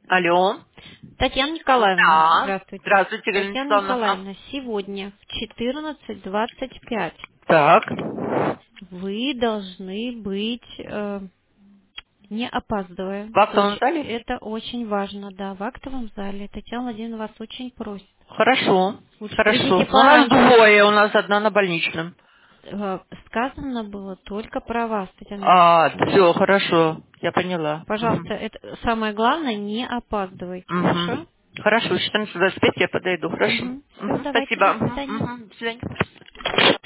Алло. Татьяна Николаевна, Да. здравствуйте. Здравствуйте, Галина Татьяна Николаевна. Николаевна, сегодня в 14:25 Так. вы должны быть, не опаздывая. В актовом зале? Это очень важно, да, в актовом зале. Татьяна Владимировна вас очень просит. Хорошо. Лучше Хорошо. придите Но у нас пораньше. двое, у нас одна на больничном. Сказано было только про вас, Татьяна Николаевна. Все, хорошо. Я поняла. Пожалуйста, это самое главное, не опаздывайте, хорошо? Мгм. Хорошо, 14:25 я подойду. Хорошо. Все, давайте, Спасибо. до свидания. До свидания.